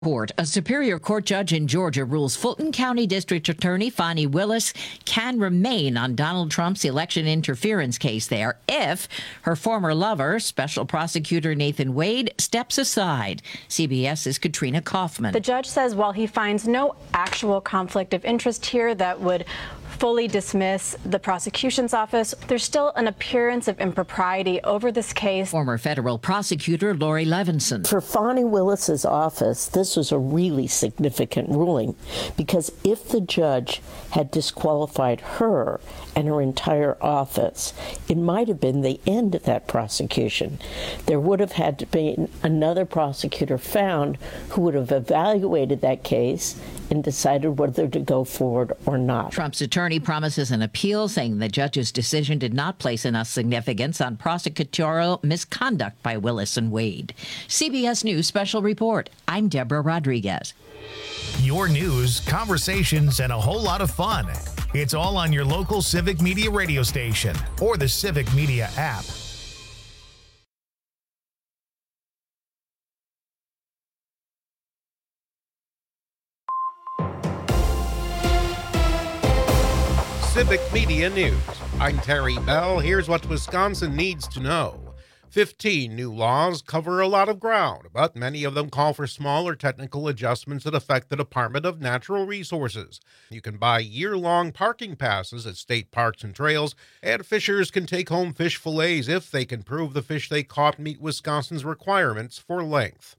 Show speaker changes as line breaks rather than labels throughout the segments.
Court. A Superior Court judge in Georgia rules Fulton County District Attorney Fani Willis can remain on Donald Trump's election interference case there if her former lover, Special Prosecutor Nathan Wade, steps aside. CBS's Katrina Kaufman.
The judge says while he finds no actual conflict of interest here that would fully dismiss the prosecution's office, there's still an appearance of impropriety over this case.
Former federal prosecutor Lori Levinson.
For Fani Willis's office, this was a really significant ruling because if the judge had disqualified her and her entire office, it might have been the end of that prosecution. There would have had to be another prosecutor found who would have evaluated that case and decided whether to go forward or not.
Trump's attorney promises an appeal, saying the judge's decision did not place enough significance on prosecutorial misconduct by Willis and Wade. CBS News Special Report. I'm Deborah Rodriguez.
Your news, conversations, and a whole lot of fun. It's all on your local Civic Media radio station or the Civic Media app.
Civic Media News. I'm Terry Bell. Here's what Wisconsin needs to know. 15 new laws cover a lot of ground, but many of them call for smaller technical adjustments that affect the Department of Natural Resources. You can buy year-long parking passes at state parks and trails, and fishers can take home fish fillets if they can prove the fish they caught meet Wisconsin's requirements for length.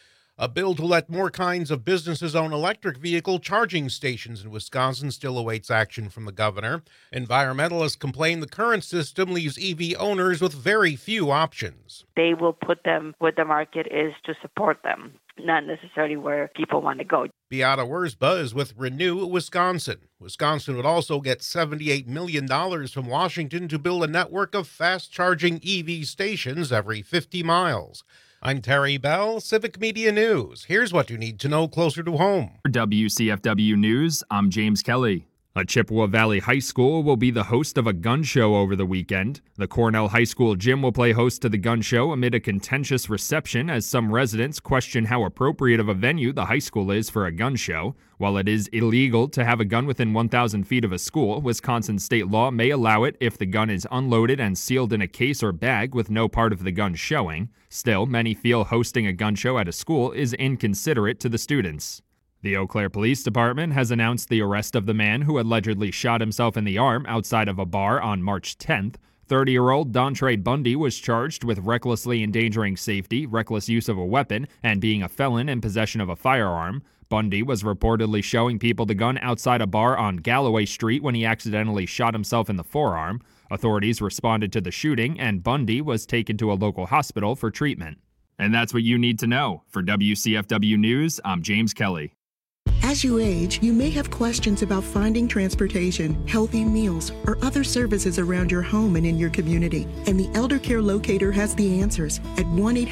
A bill to let more kinds of businesses own electric vehicle charging stations in Wisconsin still awaits action from the governor. Environmentalists complain the current system leaves EV owners with very few options.
They will put them where the market is to support them, not necessarily where people want to go.
Beata Wurzba is with Renew Wisconsin. Wisconsin would also get $78 million from Washington to build a network of fast-charging EV stations every 50 miles. I'm Terry Bell, Civic Media News. Here's what you need to know closer to home.
For WCFW News, I'm James Kelly. A Chippewa Valley High School will be the host of a gun show over the weekend. The Cornell High School gym will play host to the gun show amid a contentious reception as some residents question how appropriate of a venue the high school is for a gun show. While it is illegal to have a gun within 1,000 feet of a school, Wisconsin state law may allow it if the gun is unloaded and sealed in a case or bag with no part of the gun showing. Still, many feel hosting a gun show at a school is inconsiderate to the students. The Eau Claire Police Department has announced the arrest of the man who allegedly shot himself in the arm outside of a bar on March 10th. 30-year-old Dontre Bundy was charged with recklessly endangering safety, reckless use of a weapon, and being a felon in possession of a firearm. Bundy was reportedly showing people the gun outside a bar on Galloway Street when he accidentally shot himself in the forearm. Authorities responded to the shooting, and Bundy was taken to a local hospital for treatment. And that's what you need to know. For WCFW News, I'm James Kelly.
As you age, you may have questions about finding transportation, healthy meals, or other services around your home and in your community. And the Elder Care Locator has the answers at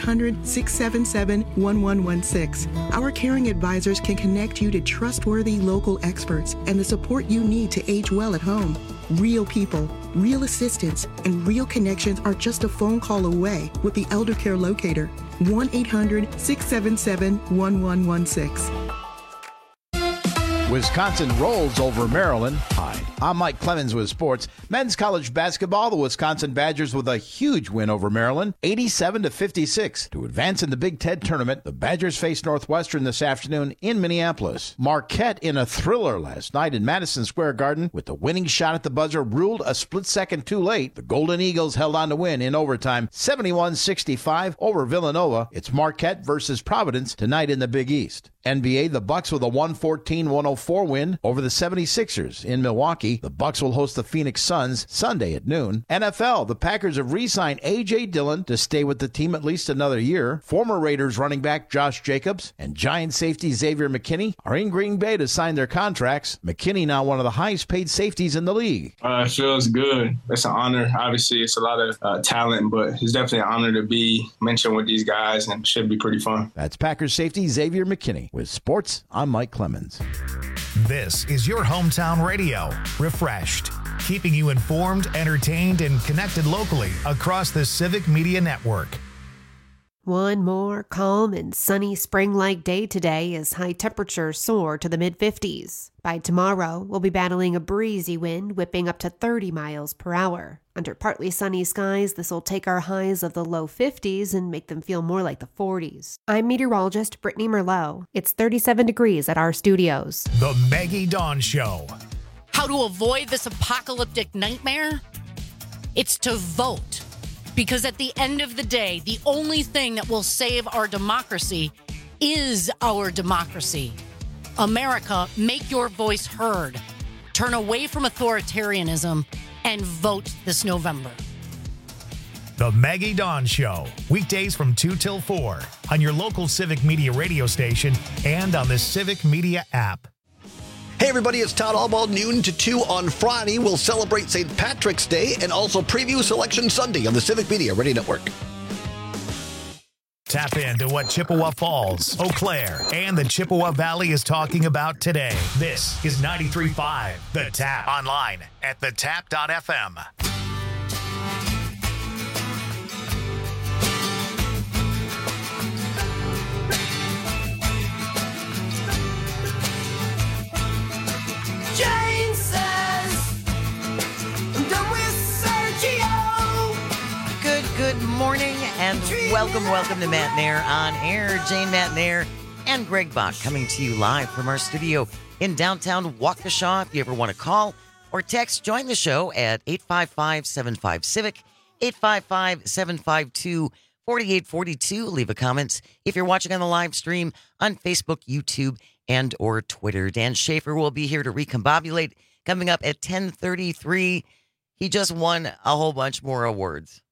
1-800-677-1116. Our caring advisors can connect you to trustworthy local experts and the support you need to age well at home. Real people, real assistance, and real connections are just a phone call away with the Elder Care Locator. 1-800-677-1116.
Wisconsin rolls over Maryland. Hi, I'm Mike Clemens with sports. Men's college basketball, the Wisconsin Badgers with a huge win over Maryland, 87-56. To advance in the Big Ten tournament, the Badgers face Northwestern this afternoon in Minneapolis. Marquette in a thriller last night in Madison Square Garden with the winning shot at the buzzer ruled a split second too late. The Golden Eagles held on to win in overtime, 71-65 over Villanova. It's Marquette versus Providence tonight in the Big East. NBA, the Bucks with a 114-104 win over the 76ers in Milwaukee. The Bucks will host the Phoenix Suns Sunday at noon. NFL, the Packers have re-signed A.J. Dillon to stay with the team at least another year. Former Raiders running back Josh Jacobs and Giant safety Xavier McKinney are in Green Bay to sign their contracts. McKinney now one of the highest paid safeties in the league.
It feels good. It's an honor. Obviously, it's a lot of talent, but it's definitely an honor to be mentioned with these guys and should be pretty fun.
That's Packers safety Xavier McKinney. With sports, I'm Mike Clemens.
This is your hometown radio, Refreshed, keeping you informed, entertained, and connected locally across the Civic Media Network.
One more calm and sunny spring-like day today as high temperatures soar to the mid-50s. By tomorrow, we'll be battling a breezy wind whipping up to 30 miles per hour. Under partly sunny skies, this will take our highs of the low 50s and make them feel more like the 40s. I'm meteorologist Brittany Merlot. It's 37 degrees at our studios.
The Maggie Dawn Show.
How to avoid this apocalyptic nightmare? It's to vote. Because at the end of the day, the only thing that will save our democracy is our democracy. America, make your voice heard. Turn away from authoritarianism and vote this November.
The Maggie Dawn Show. Weekdays from 2 till 4 on your local Civic Media radio station and on the Civic Media app.
Hey everybody, it's Todd Albaugh, noon to 2 on Friday. We'll celebrate St. Patrick's Day and also preview Selection Sunday on the Civic Media Radio Network.
Tap into what Chippewa Falls, Eau Claire, and the Chippewa Valley is talking about today. This is 93.5 The Tap. Online at thetap.fm.
Jane says, I'm done with Sergio.
Good morning and welcome to Matt Nair on air. Jane Matt Nair and Greg Bach coming to you live from our studio in downtown Waukesha. If you ever want to call or text, join the show at 855-75-CIVIC, 855-752-4842. Leave a comment if you're watching on the live stream on Facebook, YouTube, and or Twitter. Dan Schaefer will be here to recombobulate coming up at 10:33. He just won a whole bunch more awards.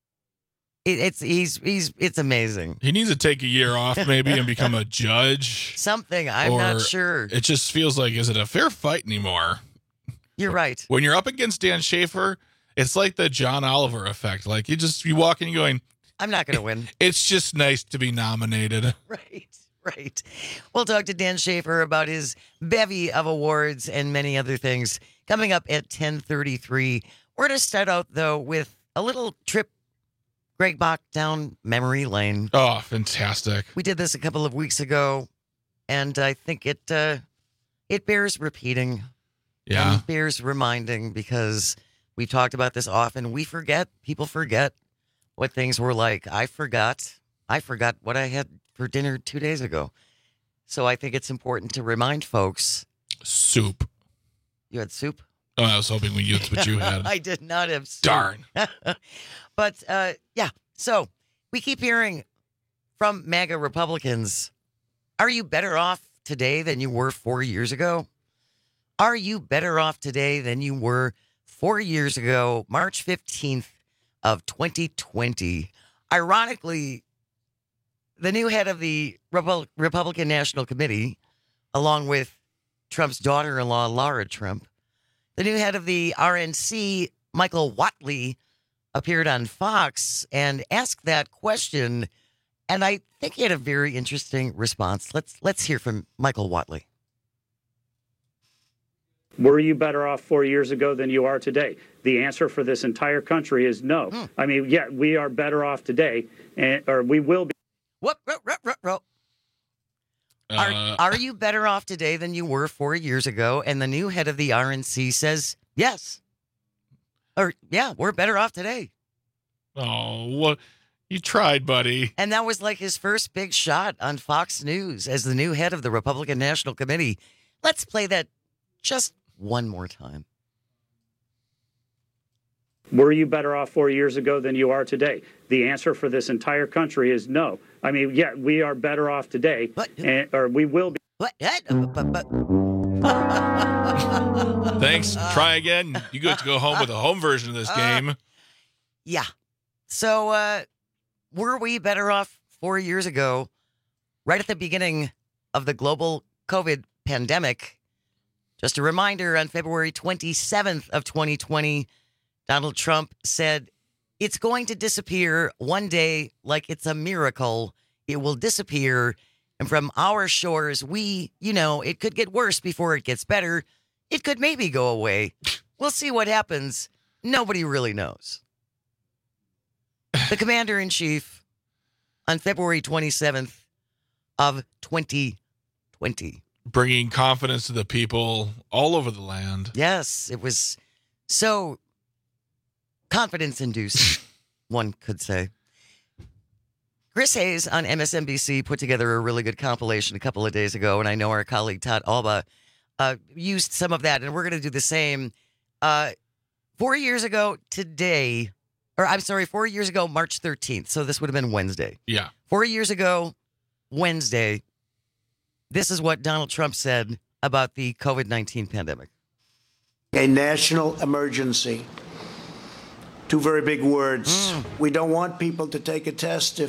It's amazing.
He needs to take a year off maybe and become a judge.
Something, I'm not sure.
It just feels like, is it a fair fight anymore?
You're right.
When you're up against Dan Schaefer, it's like the John Oliver effect. Like you walk in going,
I'm not going to win.
It's just nice to be nominated.
Right. We'll talk to Dan Schaefer about his bevy of awards and many other things coming up at 10:33. We're going to start out, though, with a little trip, Greg Bach, down memory lane.
Oh, fantastic.
We did this a couple of weeks ago, and I think it bears repeating.
Yeah.
And bears reminding because we've talked about this often. We forget. People forget what things were like. I forgot what I had for dinner 2 days ago. So I think it's important to remind folks.
Soup.
You had soup?
Oh, I was hoping that's what you had.
I did not have soup.
Darn.
But, yeah. So we keep hearing from MAGA Republicans, are you better off today than you were 4 years ago? Are you better off today than you were 4 years ago, March 15th of 2020? Ironically, the new head of the Republican National Committee, along with Trump's daughter-in-law, Laura Trump, the new head of the RNC, Michael Whatley, appeared on Fox and asked that question, and I think he had a very interesting response. Let's hear from Michael Whatley.
Were you better off 4 years ago than you are today? The answer for this entire country is no. I mean, yeah, we are better off today, or we will be.
Are you better off today than you were 4 years ago? And the new head of the RNC says yes. Or, yeah, we're better off today.
Oh, well, you tried, buddy.
And that was like his first big shot on Fox News as the new head of the Republican National Committee. Let's play that just one more time.
Were you better off 4 years ago than you are today? The answer for this entire country is no. I mean, yeah, we are better off today, or we will be.
Thanks. Try again. You get to go home with a home version of this game.
Yeah. So, were we better off 4 years ago, right at the beginning of the global COVID pandemic? Just a reminder, on February 27th of 2020, Donald Trump said, it's going to disappear one day like it's a miracle. It will disappear. And from our shores, it could get worse before it gets better. It could maybe go away. We'll see what happens. Nobody really knows. The commander-in-chief on February 27th of 2020.
Bringing confidence to the people all over the land.
Yes, it was so confidence-inducing, one could say. Chris Hayes on MSNBC put together a really good compilation a couple of days ago, and I know our colleague Todd Alba used some of that, and we're going to do the same. 4 years ago today, 4 years ago, March 13th, so this would have been Wednesday.
Yeah.
4 years ago, Wednesday, this is what Donald Trump said about the COVID-19 pandemic.
A national emergency. Two very big words. We don't want people to take a test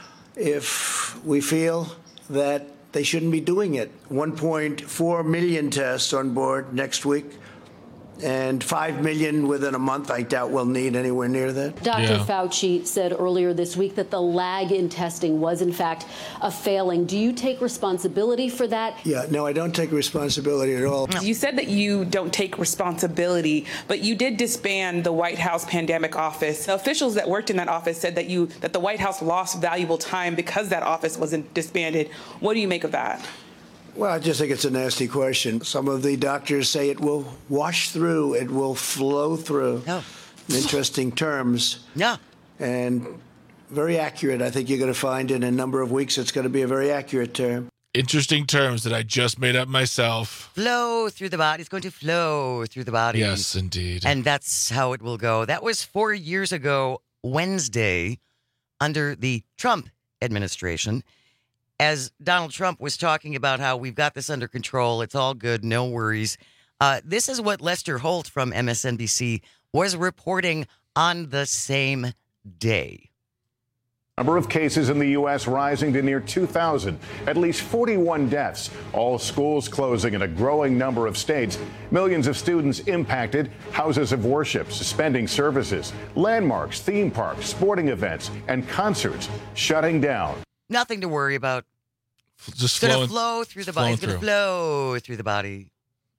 if we feel that they shouldn't be doing it. 1.4 million tests on board next week. And 5 million within a month. I doubt we'll need anywhere near that.
Dr. Fauci said earlier this week that the lag in testing was, in fact, a failing. Do you take responsibility for that?
Yeah, no, I don't take responsibility at all.
You said that you don't take responsibility, but you did disband the White House pandemic office. The officials that worked in that office said that the White House lost valuable time because that office wasn't disbanded. What do you make of that?
Well, I just think it's a nasty question. Some of the doctors say it will wash through, it will flow through. Interesting terms.
Yeah.
And very accurate. I think you're going to find in a number of weeks it's going to be a very accurate term.
Interesting terms that I just made up myself.
Flow through the body. It's going to flow through the body.
Yes, indeed.
And that's how it will go. That was 4 years ago, Wednesday, under the Trump administration. As Donald Trump was talking about how we've got this under control, it's all good, no worries. This is what Lester Holt from MSNBC was reporting on the same day.
Number of cases in the U.S. rising to near 2,000, at least 41 deaths, all schools closing in a growing number of states, millions of students impacted, houses of worship suspending services, landmarks, theme parks, sporting events, and concerts shutting down.
Nothing to worry about.
Just
going to flow through the body. It's going to flow through the body.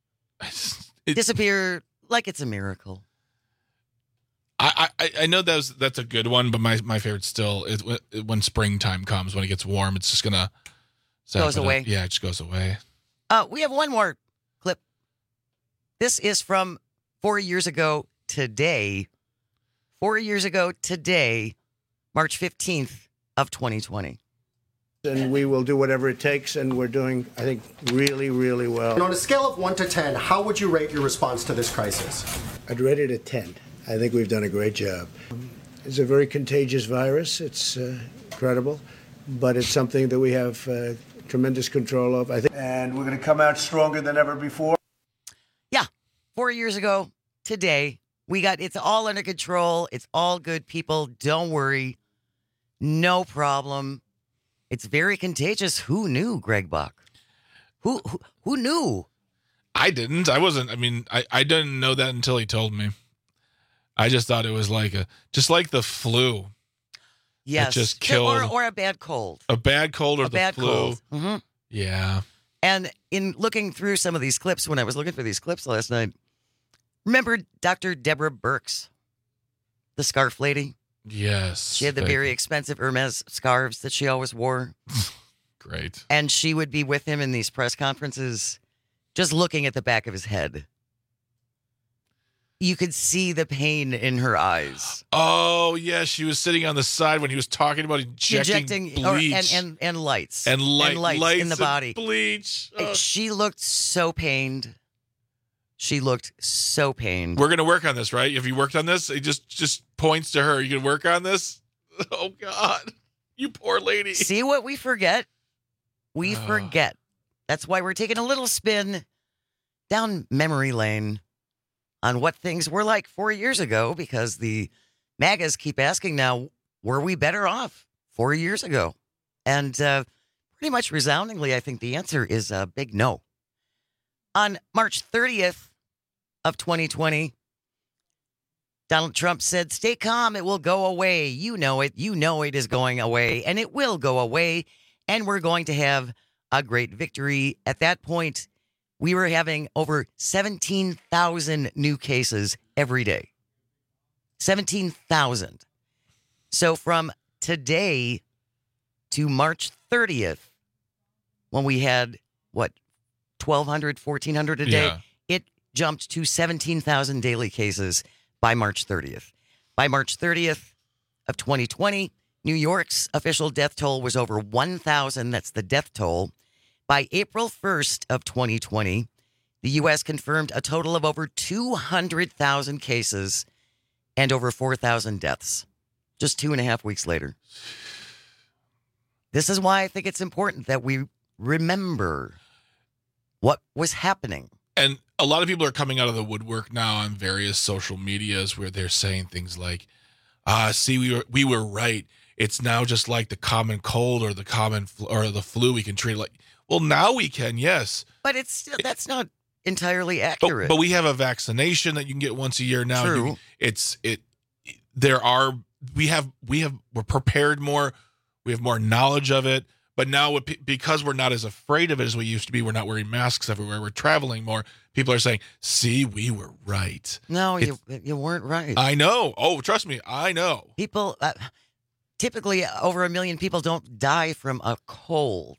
Disappear like it's a miracle.
I know that's a good one, but my favorite still is when springtime comes, when it gets warm, it's just going to...
Goes away.
Yeah, it just goes away.
We have one more clip. This is from 4 years ago today. 4 years ago today, March 15th of 2020.
And we will do whatever it takes, and we're doing, I think, really, really well.
And on a scale of 1 to 10, how would you rate your response to this crisis?
I'd rate it a 10. I think we've done a great job. It's a very contagious virus. It's incredible, but it's something that we have tremendous control of, I think. And we're going to come out stronger than ever before.
Yeah, 4 years ago today, it's all under control. It's all good, people. Don't worry. No problem. It's very contagious. Who knew, Greg Buck? Who knew?
I didn't. I wasn't. I mean, I didn't know that until he told me. I just thought it was just like the flu.
Yes.
It just killed.
Or a bad cold.
A bad cold or the flu.
Cold. Mm-hmm.
Yeah.
And in looking through some of these clips, when I was looking for these clips last night, remember Dr. Deborah Birx, the scarf lady?
Yes.
She had the very expensive Hermes scarves that she always wore.
Great.
And she would be with him in these press conferences, just looking at the back of his head. You could see the pain in her eyes.
Oh, yeah. She was sitting on the side when he was talking about injecting bleach.
And lights.
And lights
in the body.
Bleach. Oh.
She looked so pained. She looked so pained.
We're going to work on this, right? Have you worked on this? He just points to her. You going to work on this? Oh, God. You poor lady.
See what we forget? We forget. That's why we're taking a little spin down memory lane on what things were like 4 years ago, because the MAGAs keep asking now, were we better off 4 years ago? And pretty much resoundingly, I think the answer is a big no. On March 30th of 2020, Donald Trump said, "Stay calm, it will go away. You know it is going away, and it will go away, and we're going to have a great victory." At that point, we were having over 17,000 new cases every day. 17,000. So from today to March 30th, when we had, 1,200, 1,400 a day,
Yeah.
it jumped to 17,000 daily cases by March 30th. By March 30th of 2020, New York's official death toll was over 1,000. That's the death toll. By April 1st of 2020, the U.S. confirmed a total of over 200,000 cases and over 4,000 deaths, just 2.5 weeks later. This is why I think it's important that we remember what was happening.
And a lot of people are coming out of the woodwork now on various social medias where they're saying things like, see, we were right. It's now just like the common cold or the common or the flu. We can treat it like, well, now we can, yes.
But it's still, that's not entirely accurate.
But we have a vaccination that you can get once a year now.
True.
We're prepared more. We have more knowledge of it. But now, because we're not as afraid of it as we used to be, we're not wearing masks everywhere. We're traveling more. People are saying, see, we were right.
No, you weren't right.
I know. Oh, trust me, I know.
People, typically over 1 million people don't die from a cold.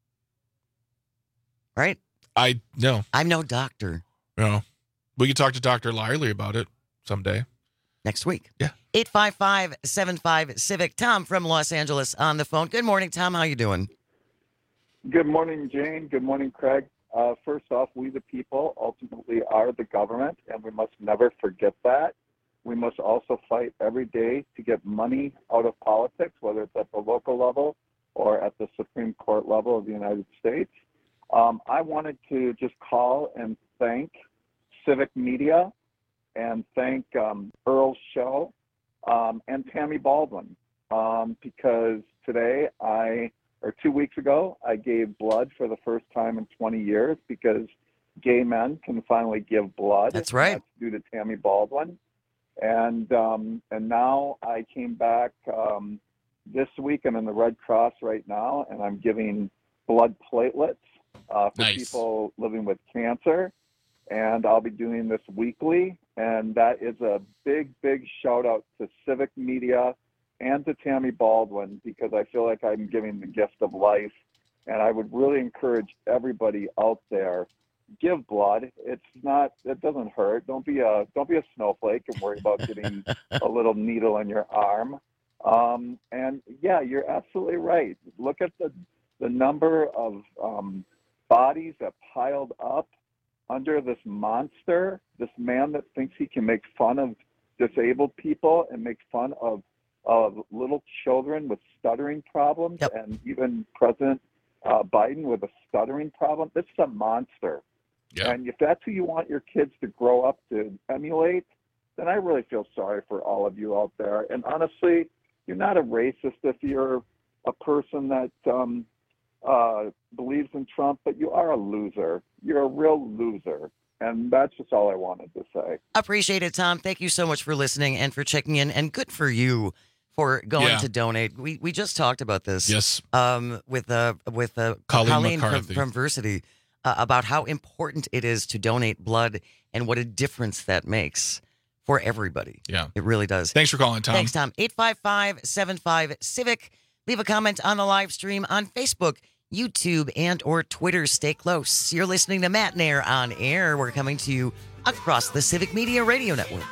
Right?
I know.
I'm no doctor.
No. We could talk to Dr. Lyerly about it someday.
Next week.
Yeah.
855-75-CIVIC. Tom from Los Angeles on the phone. Good morning, Tom. How you doing?
Good morning, Jane. Good morning, Craig. First off, we the people ultimately are the government, and we must never forget that. We must also fight every day to get money out of politics, whether it's at the local level or at the Supreme Court level of the United States. I wanted to just call and thank Civic Media and thank Earl's show and Tammy Baldwin because today 2 weeks ago, I gave blood for the first time in 20 years because gay men can finally give blood.
That's right.
That's due to Tammy Baldwin. And now I came back this week. I'm in the Red Cross right now, and I'm giving blood platelets for people living with cancer. And I'll be doing this weekly. And that is a big, big shout out to Civic Media and to Tammy Baldwin because I feel like I'm giving the gift of life. And I would really encourage everybody out there, give blood. It doesn't hurt. Don't be a snowflake and worry about getting a little needle in your arm. And yeah, you're absolutely right. Look at the number of bodies that piled up under this monster, this man that thinks he can make fun of disabled people and make fun of little children with stuttering problems, and even President Biden with a stuttering problem. This is a monster.
Yep.
And if that's who you want your kids to grow up to emulate, then I really feel sorry for all of you out there. And honestly, you're not a racist if you're a person that believes in Trump, but you are a loser. You're a real loser. And that's just all I wanted to say.
Appreciate it, Tom. Thank you so much for listening and for checking in. And good for you for going to donate. We just talked about this.
Yes.
With Colleen from Versity about how important it is to donate blood and what a difference that makes for everybody.
Yeah.
It really does.
Thanks for calling, Tom.
Thanks, Tom. 855-75-CIVIC. Leave a comment on the live stream on Facebook, YouTube, and or Twitter. Stay close. You're listening to Matt Nair on air. We're coming to you across the Civic Media Radio Network.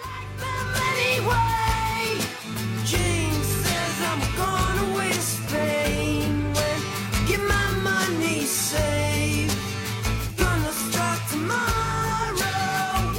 Jane says I'm gonna away to Spain when get my money saved. Gonna start tomorrow.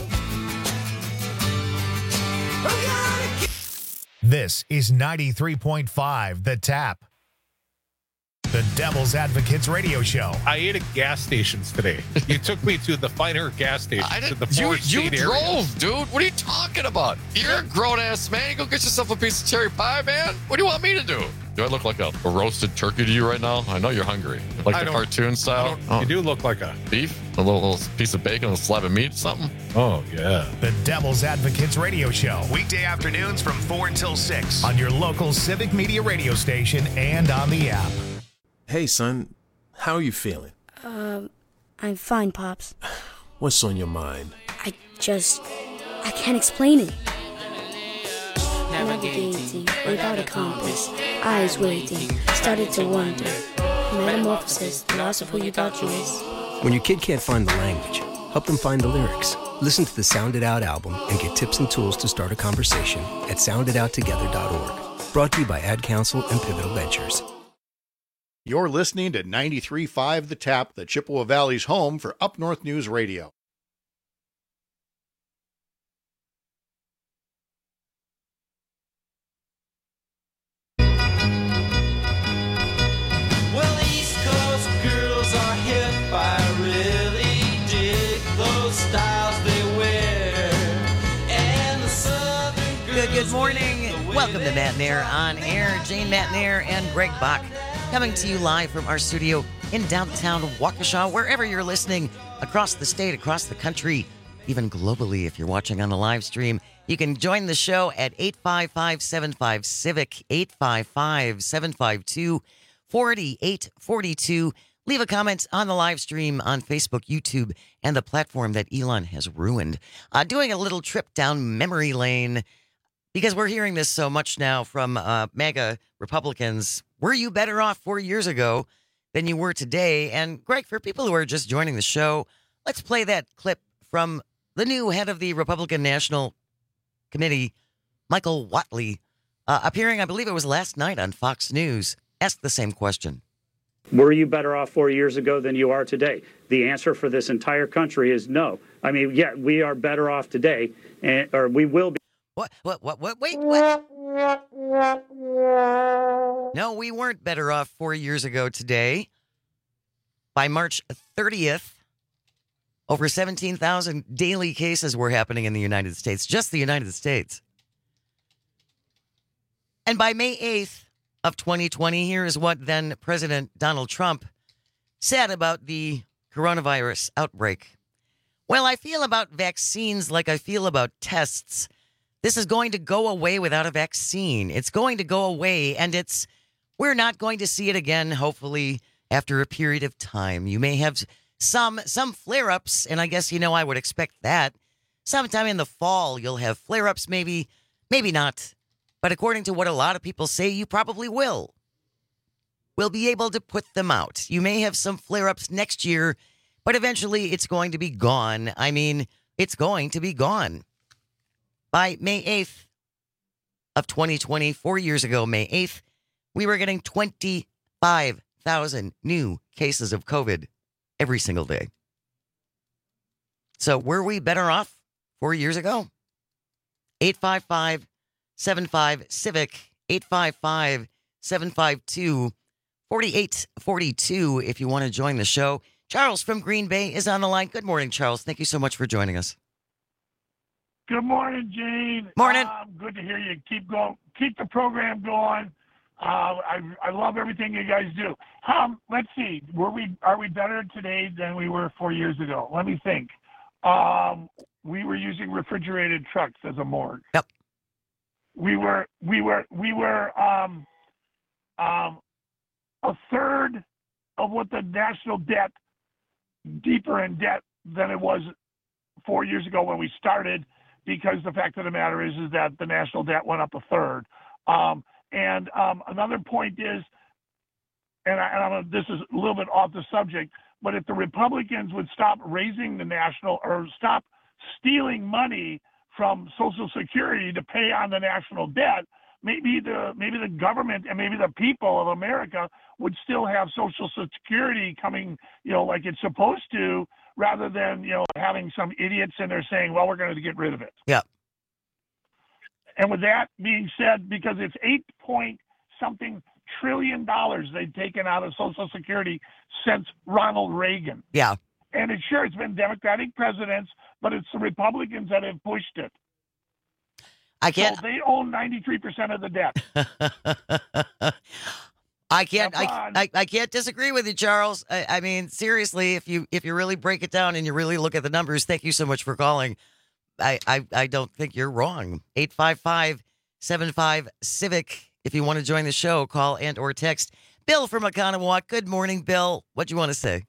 This is 93.5 The Tap. The Devil's Advocates radio show.
I ate at gas stations today. You took me to the finer gas stations in the
You
four-state area.
drove, dude. What are you talking about? You're a grown-ass man. You go get yourself a piece of cherry pie, man. What do you want me to do? Do I look like a roasted turkey to you right now? I know you're hungry. Like the cartoon style?
You do look like a...
Beef? A little piece of bacon, a slab of meat, something?
Oh, yeah.
The Devil's Advocates radio show. Weekday afternoons from 4 until 6 on your local Civic Media radio station and on the app.
Hey, son. How are you feeling?
I'm fine, Pops.
What's on your mind?
I can't explain it.
Never
navigating without a compass, eyes waiting, started to wonder. Metamorphosis, the loss of who you thought you was.
When your kid can't find the language, help them find the lyrics. Listen to the Sound It Out album and get tips and tools to start a conversation at sounditouttogether.org. Brought to you by Ad Council and Pivotal Ventures.
You're listening to 93.5 The Tap, the Chippewa Valley's home for Up North News Radio.
Well, East Coast girls are hip. I really dig those styles they wear. And the Southern girls.
Good morning. Welcome to Matt Nair on air. Jane Matt Nair and Greg Bach coming to you live from our studio in downtown Waukesha, wherever you're listening, across the state, across the country, even globally if you're watching on the live stream. You can join the show at 855-75-CIVIC, 855-752-4842. Leave a comment on the live stream on Facebook, YouTube, and the platform that Elon has ruined. Doing a little trip down memory lane, because we're hearing this so much now from MAGA Republicans. Were you better off 4 years ago than you were today? And Greg, for people who are just joining the show, let's play that clip from the new head of the Republican National Committee, Michael Whatley, appearing, I believe it was last night on Fox News, asked the same question.
Were you better off 4 years ago than you are today? The answer for this entire country is no. I mean, yeah, we are better off today, or we will be.
Wait, what? No, we weren't better off 4 years ago today. By March 30th, over 17,000 daily cases were happening in the United States, just the United States. And by May 8th of 2020, here is what then President Donald Trump said about the coronavirus outbreak. Well, I feel about vaccines like I feel about tests. This is going to go away without a vaccine. It's going to go away, and we're not going to see it again, hopefully, after a period of time. You may have some flare-ups, and I guess, I would expect that. Sometime in the fall, you'll have flare-ups, maybe not. But according to what a lot of people say, you probably will. We'll be able to put them out. You may have some flare-ups next year, but eventually it's going to be gone. I mean, it's going to be gone. By May 8th of 2020, 4 years ago, May 8th, we were getting 25,000 new cases of COVID every single day. So were we better off 4 years ago? 855-75-CIVIC, 855-752-4842 if you want to join the show. Charles from Green Bay is on the line. Good morning, Charles. Thank you so much for joining us.
Good morning, Gene.
Morning.
Good to hear you. Keep going. Keep the program going. I love everything you guys do. Let's see. Are we better today than we were 4 years ago? Let me think. We were using refrigerated trucks as a morgue.
Yep.
We were a third of what the national debt, deeper in debt than it was 4 years ago when we started. Because the fact of the matter is that the national debt went up a third. Another point is, this is a little bit off the subject, but if the Republicans would stop raising the national or stop stealing money from Social Security to pay on the national debt, maybe the government and maybe the people of America would still have Social Security coming, like it's supposed to, rather than, having some idiots in there saying, well, we're going to get rid of it.
Yeah.
And with that being said, because it's $8-point-something trillion they've taken out of Social Security since Ronald Reagan.
Yeah.
And it's been Democratic presidents, but it's the Republicans that have pushed it.
I can't.
So they own 93% of the debt.
I can't disagree with you, Charles. I mean, seriously, if you really break it down and you really look at the numbers, thank you so much for calling. I don't think you're wrong. 855-75-CIVIC. If you want to join the show, call and or text. Bill from Oconomowoc. Good morning, Bill. What do you want to say?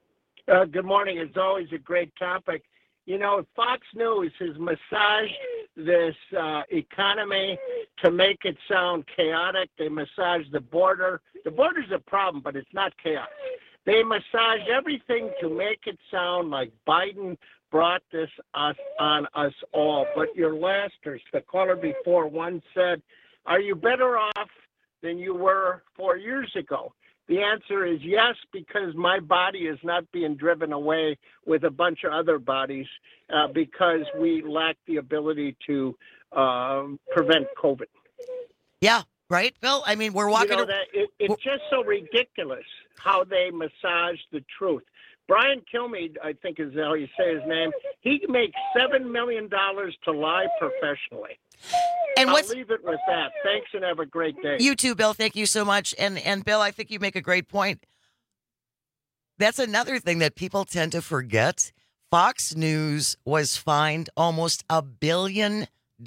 Good morning. It's always a great topic. Fox News has massaged this economy to make it sound chaotic. They massage the border. The border's a problem, but it's not chaos. They massage everything to make it sound like Biden brought this on us all. But your lasters, the caller before, one said, are you better off than you were 4 years ago? The answer is yes, because my body is not being driven away with a bunch of other bodies because we lack the ability to prevent COVID.
Yeah, right, Bill? I mean, we're walking...
It's just so ridiculous how they massage the truth. Brian Kilmeade, I think is how you say his name, he makes $7 million to lie professionally.
And
I'll leave it with that. Thanks and have a great day.
You too, Bill. Thank you so much. And Bill, I think you make a great point. That's another thing that people tend to forget. Fox News was fined almost $1 billion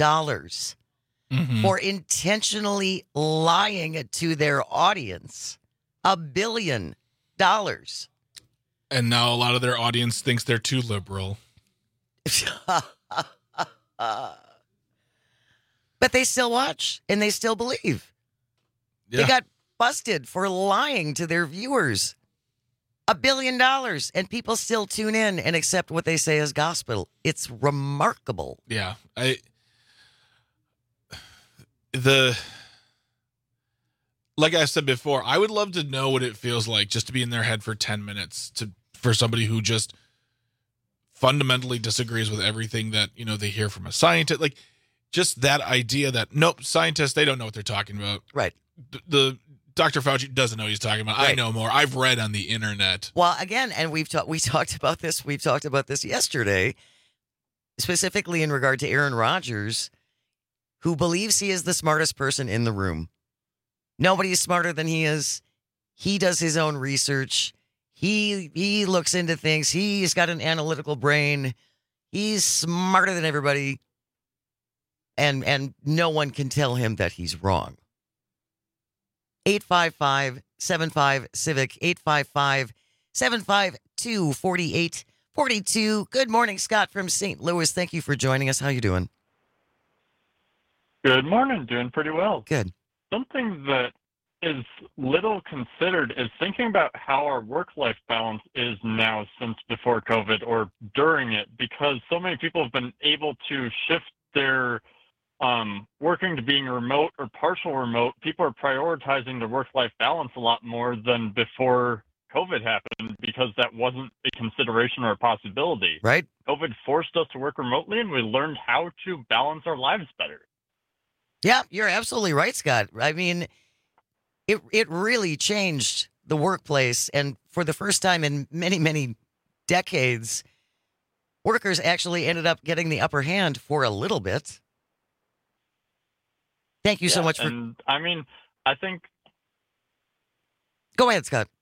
for intentionally lying to their audience. $1 billion.
And now a lot of their audience thinks they're too liberal.
But they still watch and they still believe.
Yeah.
They got busted for lying to their viewers. $1 billion, and people still tune in and accept what they say as gospel. It's remarkable.
Yeah. Like I said before, I would love to know what it feels like just to be in their head for 10 minutes for somebody who just fundamentally disagrees with everything that, they hear from a scientist. Like, just that idea that, nope, scientists, they don't know what they're talking about.
Right.
The Dr. Fauci doesn't know what he's talking about. Right. I know more. I've read on the internet.
Well, again, and we talked about this. We talked about this yesterday, specifically in regard to Aaron Rodgers, who believes he is the smartest person in the room. Nobody is smarter than he is. He does his own research. He looks into things. He's got an analytical brain. He's smarter than everybody. And no one can tell him that he's wrong. 855-75-CIVIC, 855-752-4842. Good morning, Scott from St. Louis. Thank you for joining us. How you doing?
Good morning. Doing pretty well.
Good.
Something that is little considered is thinking about how our work-life balance is now since before COVID or during it, because so many people have been able to shift their working to being remote or partial remote. People are prioritizing the work-life balance a lot more than before COVID happened because that wasn't a consideration or a possibility.
Right.
COVID forced us to work remotely, and we learned how to balance our lives better.
Yeah, you're absolutely right, Scott. I mean, it really changed the workplace, and for the first time in many, many decades, workers actually ended up getting the upper hand for a little bit. Thank you so much for...
And, I mean, I think...
Go ahead, Scott.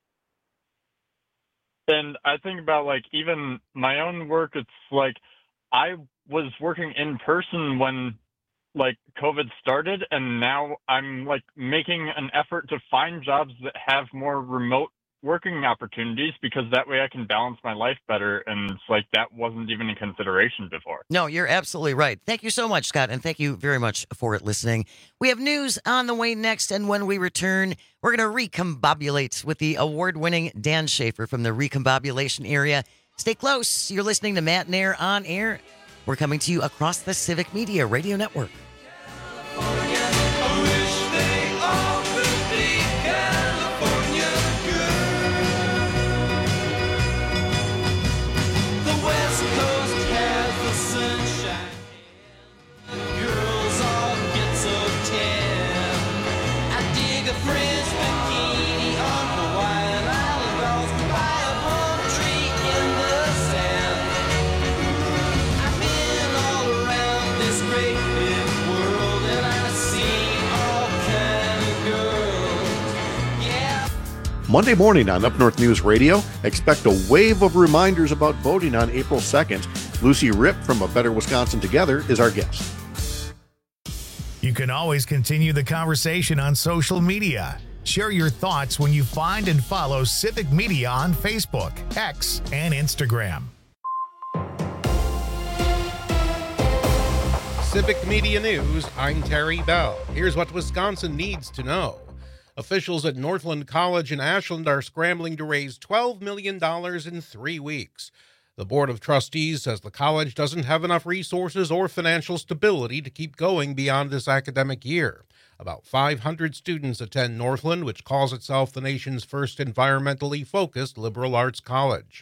And I think about, like, even my own work, it's like I was working in person when, like, COVID started, and now I'm, like, making an effort to find jobs that have more remote working opportunities because that way I can balance my life better, and it's like that wasn't even a consideration before.
No, you're absolutely right. Thank you so much, Scott, and thank you very much for listening. We have news on the way next, and when we return, we're going to recombobulate with the award-winning Dan Schaefer from the recombobulation area. Stay close. You're listening to Matt and Air on Air. We're coming to you across the Civic Media Radio Network.
Monday morning on Up North News Radio, expect a wave of reminders about voting on April 2nd. Lucy Ripp from A Better Wisconsin Together is our guest.
You can always continue the conversation on social media. Share your thoughts when you find and follow Civic Media on Facebook, X, and Instagram.
Civic Media News, I'm Terry Bell. Here's what Wisconsin needs to know. Officials at Northland College in Ashland are scrambling to raise $12 million in 3 weeks. The Board of Trustees says the college doesn't have enough resources or financial stability to keep going beyond this academic year. About 500 students attend Northland, which calls itself the nation's first environmentally focused liberal arts college.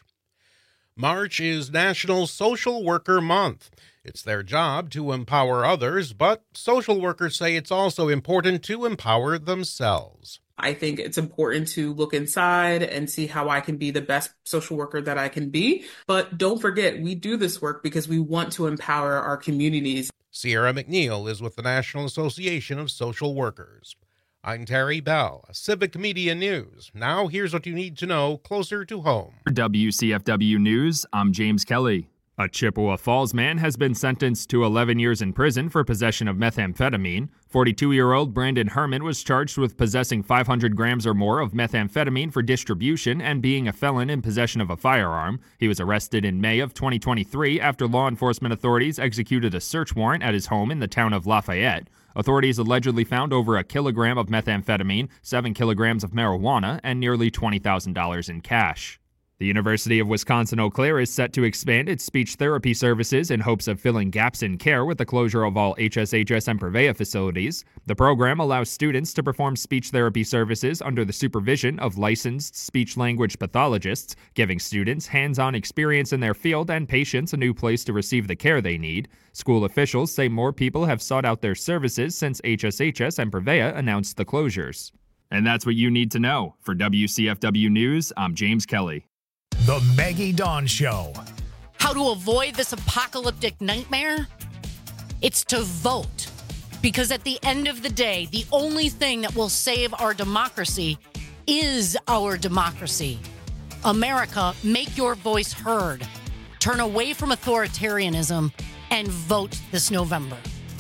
March is National Social Worker Month. It's their job to empower others, but social workers say it's also important to empower themselves.
I think it's important to look inside and see how I can be the best social worker that I can be. But don't forget, we do this work because we want to empower our communities.
Sierra McNeil is with the National Association of Social Workers. I'm Terry Bell, Civic Media News. Now here's what you need to know closer to home.
For WCFW News, I'm James Kelly. A Chippewa Falls man has been sentenced to 11 years in prison for possession of methamphetamine. 42-year-old Brandon Herman was charged with possessing 500 grams or more of methamphetamine for distribution and being a felon in possession of a firearm. He was arrested in May of 2023 after law enforcement authorities executed a search warrant at his home in the town of Lafayette. Authorities allegedly found over a kilogram of methamphetamine, 7 kilograms of marijuana, and nearly $20,000 in cash. The University of Wisconsin-Eau Claire is set to expand its speech therapy services in hopes of filling gaps in care with the closure of all HSHS and Prevea facilities. The program allows students to perform speech therapy services under the supervision of licensed speech-language pathologists, giving students hands-on experience in their field and patients a new place to receive the care they need. School officials say more people have sought out their services since HSHS and Prevea announced the closures. And that's what you need to know. For WCFW News, I'm James Kelly.
The Maggie Dawn Show.
How to avoid this apocalyptic nightmare? It's to vote. Because at the end of the day, the only thing that will save our democracy is our democracy. America, make your voice heard. Turn away from authoritarianism and vote this November.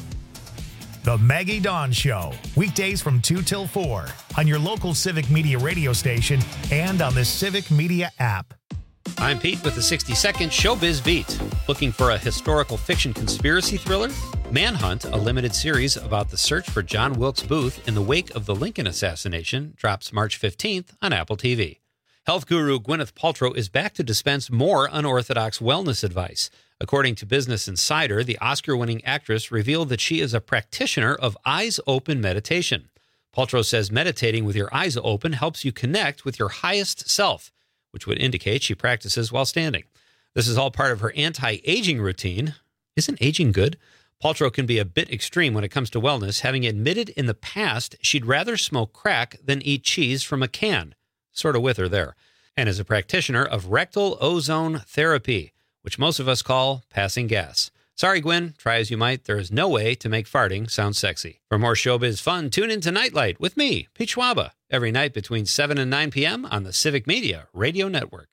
The Maggie Dawn Show. Weekdays from 2 till 4 on your local Civic Media radio station and on the Civic Media app.
I'm Pete with the 60-second Showbiz Beat. Looking for a historical fiction conspiracy thriller? Manhunt, a limited series about the search for John Wilkes Booth in the wake of the Lincoln assassination, drops March 15th on Apple TV. Health guru Gwyneth Paltrow is back to dispense more unorthodox wellness advice. According to Business Insider, the Oscar-winning actress revealed that she is a practitioner of eyes-open meditation. Paltrow says meditating with your eyes open helps you connect with your highest self, which would indicate she practices while standing. This is all part of her anti-aging routine. Isn't aging good? Paltrow can be a bit extreme when it comes to wellness, having admitted in the past she'd rather smoke crack than eat cheese from a can. Sort of with her there. And is a practitioner of rectal ozone therapy, which most of us call passing gas. Sorry, Gwen, try as you might, there is no way to make farting sound sexy. For more showbiz fun, tune in to Nightlight with me, Pete Schwaba, every night between 7 and 9 p.m. on the Civic Media Radio Network.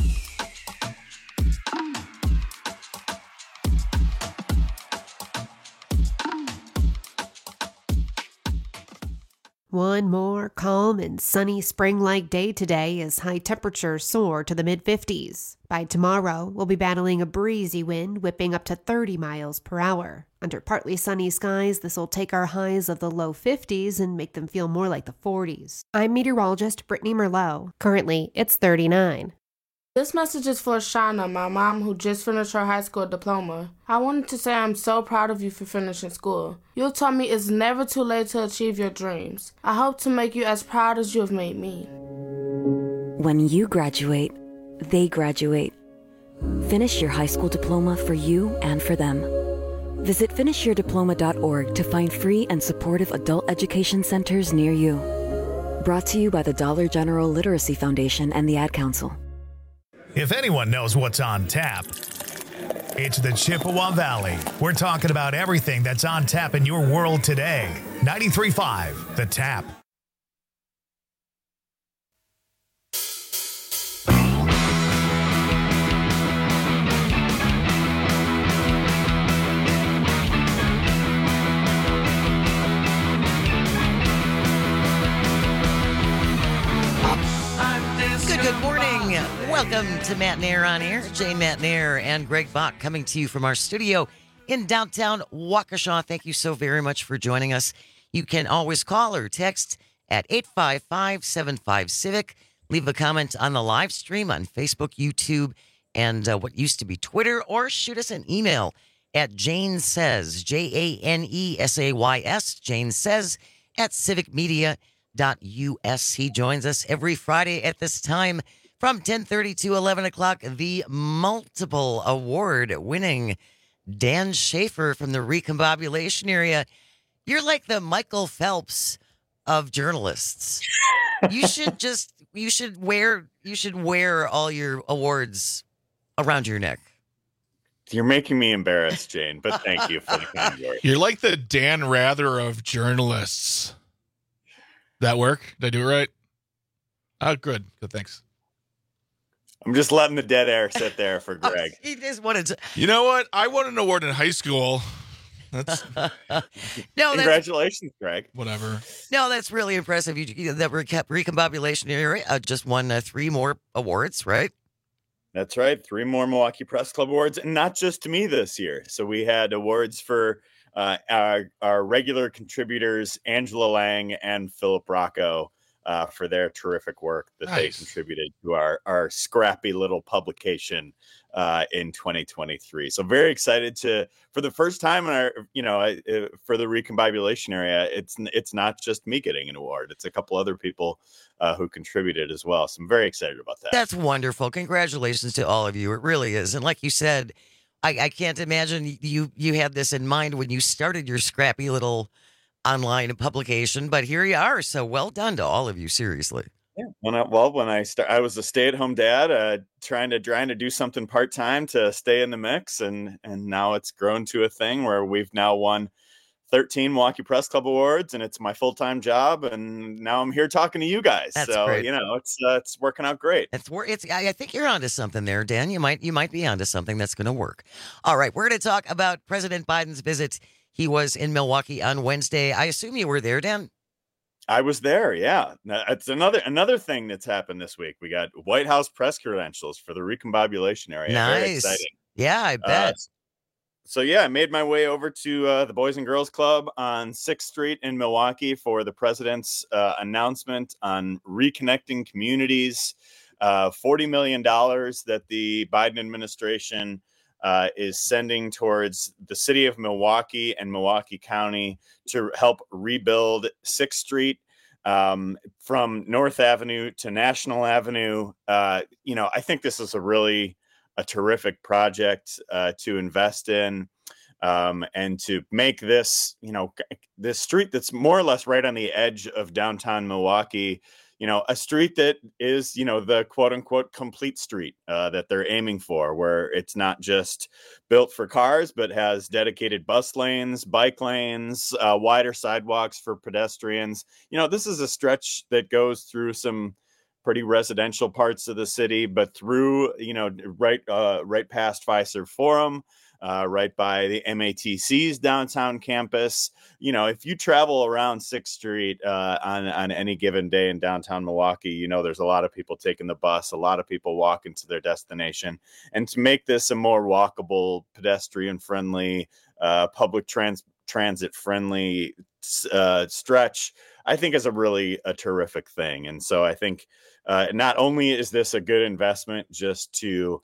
One more calm and sunny spring-like day today as high temperatures soar to the mid-50s. By tomorrow, we'll be battling a breezy wind whipping up to 30 miles per hour. Under partly sunny skies, this will take our highs of the low 50s and make them feel more like the 40s. I'm meteorologist Brittany Merlot. Currently, it's 39.
This message is for Shauna, my mom who just finished her high school diploma. I wanted to say I'm so proud of you for finishing school. You taught me it's never too late to achieve your dreams. I hope to make you as proud as you have made me.
When you graduate, they graduate. Finish your high school diploma for you and for them. Visit finishyourdiploma.org to find free and supportive adult education centers near you. Brought to you by the Dollar General Literacy Foundation and the Ad Council.
If anyone knows what's on tap, it's the Chippewa Valley. We're talking about everything that's on tap in your world today. 93.5, The Tap.
Good morning. Welcome to Matt Nair on Air. Jane Matt Nair and Greg Bach coming to you from our studio in downtown Waukesha. Thank you so very much for joining us. You can always call or text at 855-75-CIVIC. Leave a comment on the live stream on Facebook, YouTube, and what used to be Twitter, or shoot us an email at Jane Says, JANESAYS, Jane Says, at civicmedia.us. He joins us every Friday at this time from 10:30 to 11 o'clock. The multiple award-winning Dan Schaefer from the Recombobulation area. You're like the Michael Phelps of journalists. You should wear all your awards around your neck.
You're making me embarrassed, Jane, but thank you for the kind word.
You're like the Dan Rather of journalists. That work? Did I do it right? Oh, good. Good, thanks.
I'm just letting the dead air sit there for Greg.
He just wanted to.
You know what? I won an award in high school. That's
Congratulations, Greg.
Whatever.
No, that's really impressive. The Recombobulation area just won 3 more awards, right?
That's right. 3 more Milwaukee Press Club awards, and not just me this year. So we had awards for our regular contributors, Angela Lang and Philip Rocco, for their terrific work that they contributed to our scrappy little publication in 2023. So very excited for the first time in our, for the Recombobulation area, it's not just me getting an award. It's a couple other people who contributed as well. So I'm very excited about that.
That's wonderful. Congratulations to all of you. It really is. And like you said, I can't imagine you had this in mind when you started your scrappy little online publication, but here you are. So well done to all of you. Seriously.
Yeah. When I was a stay-at-home dad, trying to do something part-time to stay in the mix, and now it's grown to a thing where we've now won 13 Milwaukee Press Club awards, and it's my full-time job, and now I'm here talking to you guys.
That's
so
great.
It's working out great.
I think you're onto something there, Dan. You might be onto something that's going to work. All right, we're going to talk about President Biden's visit. He was in Milwaukee on Wednesday. I assume you were there, Dan.
I was there, yeah. It's another thing that's happened this week. We got White House press credentials for the Recombobulation area.
Nice.
Very exciting.
Yeah, I bet.
I made my way over to the Boys and Girls Club on 6th Street in Milwaukee for the president's announcement on reconnecting communities, $40 million that the Biden administration is sending towards the city of Milwaukee and Milwaukee County to help rebuild 6th Street from North Avenue to National Avenue. I think this is a terrific project to invest in and to make this, this street that's more or less right on the edge of downtown Milwaukee, a street that is, the quote unquote complete street that they're aiming for, where it's not just built for cars, but has dedicated bus lanes, bike lanes, wider sidewalks for pedestrians. This is a stretch that goes through some pretty residential parts of the city, but through, right past Fiserv Forum, right by the MATC's downtown campus. If you travel around 6th Street on any given day in downtown Milwaukee, there's a lot of people taking the bus, a lot of people walking to their destination. And to make this a more walkable, pedestrian-friendly, public transit-friendly stretch, I think is a terrific thing. And so I think not only is this a good investment just to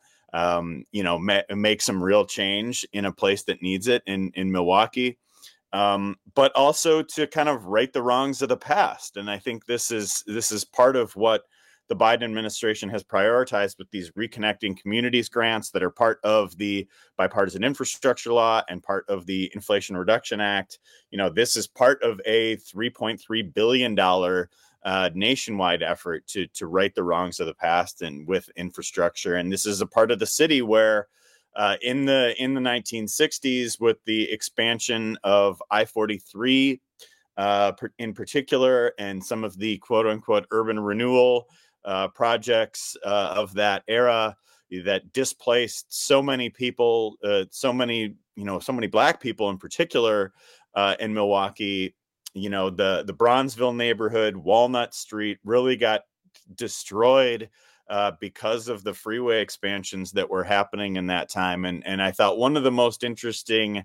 make some real change in a place that needs it in Milwaukee, but also to kind of right the wrongs of the past. And I think this is part of what the Biden administration has prioritized with these Reconnecting Communities grants that are part of the bipartisan infrastructure law and part of the Inflation Reduction Act. This is part of a $3.3 billion nationwide effort to right the wrongs of the past and with infrastructure. And this is a part of the city where in the 1960s, with the expansion of I-43 in particular, and some of the quote unquote urban renewal projects of that era that displaced so many people, so many Black people in particular in Milwaukee. The Bronzeville neighborhood, Walnut Street, really got destroyed because of the freeway expansions that were happening in that time. And I thought one of the most interesting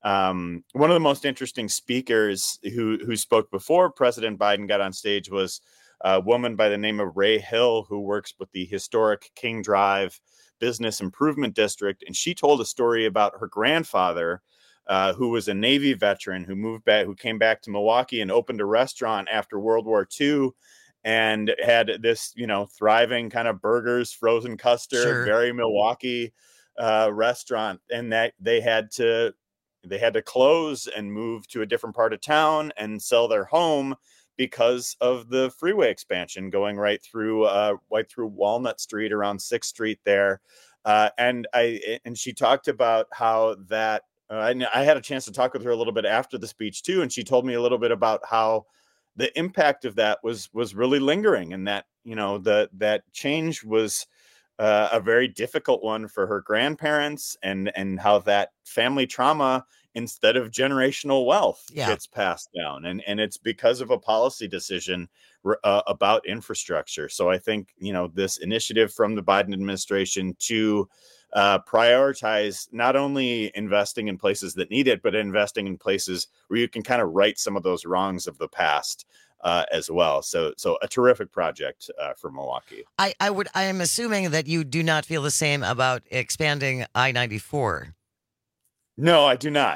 speakers who spoke before President Biden got on stage was a woman by the name of Ray Hill, who works with the historic King Drive Business Improvement District. And she told a story about her grandfather, who was a Navy veteran who came back to Milwaukee and opened a restaurant after World War II and had this, thriving kind of burgers, frozen custard, very Milwaukee restaurant. And that they had to close and move to a different part of town and sell their home because of the freeway expansion going right through Walnut Street around 6th Street there. And she talked about how that, I had a chance to talk with her a little bit after the speech too. And she told me a little bit about how the impact of that was really lingering, and that, that change was a very difficult one for her grandparents, and how that family trauma, instead of generational wealth, gets passed down. And it's because of a policy decision about infrastructure. So I think, this initiative from the Biden administration to prioritize not only investing in places that need it, but investing in places where you can kind of right some of those wrongs of the past as well. So a terrific project for Milwaukee.
I am assuming that you do not feel the same about expanding I-94.
No, I do not.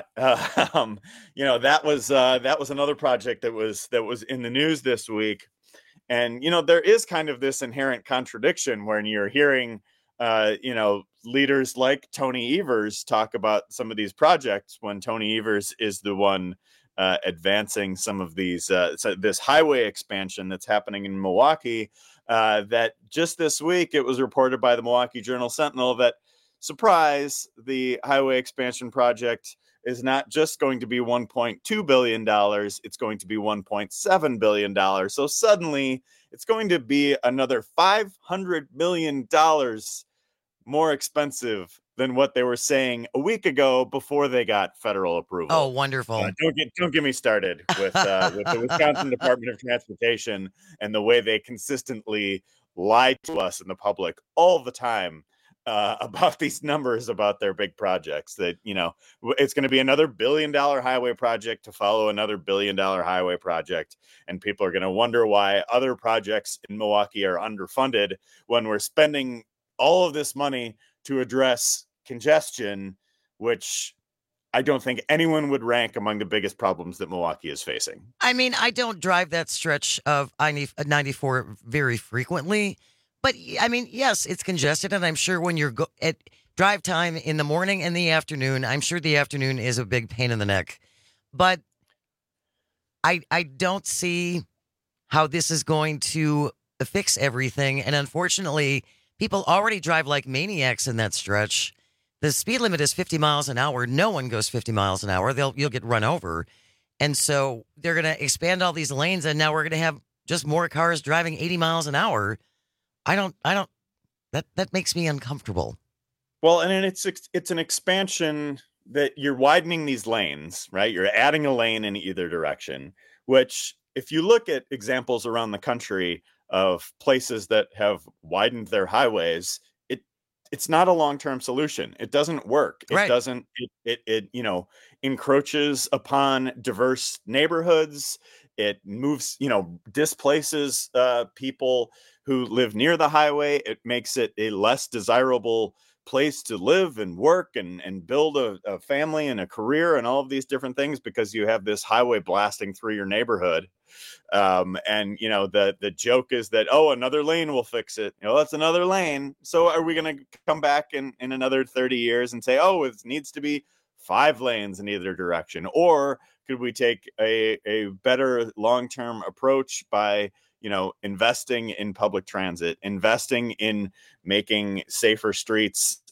That was another project that was in the news this week. And, there is kind of this inherent contradiction when you're hearing, leaders like Tony Evers talk about some of these projects, when Tony Evers is the one advancing some of these, this highway expansion that's happening in Milwaukee, that just this week it was reported by the Milwaukee Journal-Sentinel that, surprise, the highway expansion project is not just going to be $1.2 billion, it's going to be $1.7 billion. So suddenly it's going to be another $500 million more expensive than what they were saying a week ago before they got federal approval.
Oh, wonderful.
Don't get me started with the Wisconsin Department of Transportation and the way they consistently lie to us in the public all the time about these numbers, about their big projects, that, it's going to be another $1 billion highway project to follow another $1 billion highway project. And people are going to wonder why other projects in Milwaukee are underfunded when we're spending all of this money to address congestion, which I don't think anyone would rank among the biggest problems that Milwaukee is facing.
I mean, I don't drive that stretch of I-94 very frequently. But I mean, yes, it's congested, and I'm sure when you're at drive time in the morning and the afternoon, I'm sure the afternoon is a big pain in the neck. But I don't see how this is going to fix everything. And unfortunately, people already drive like maniacs in that stretch. The speed limit is 50 miles an hour. No one goes 50 miles an hour. You'll get run over. And so they're going to expand all these lanes, and now we're going to have just more cars driving 80 miles an hour. That makes me uncomfortable.
Well, and it's an expansion that you're widening these lanes, right? You're adding a lane in either direction, which, if you look at examples around the country of places that have widened their highways, it's not a long-term solution. It doesn't work. It doesn't, it encroaches upon diverse neighborhoods. It moves, displaces people who live near the highway. It makes it a less desirable place to live and work and build a family and a career and all of these different things, because you have this highway blasting through your neighborhood. The joke is that, another lane will fix it. That's another lane. So are we going to come back in another 30 years and say, it needs to be 5 lanes in either direction? Or could we take a better long-term approach by, investing in public transit, investing in making safer streets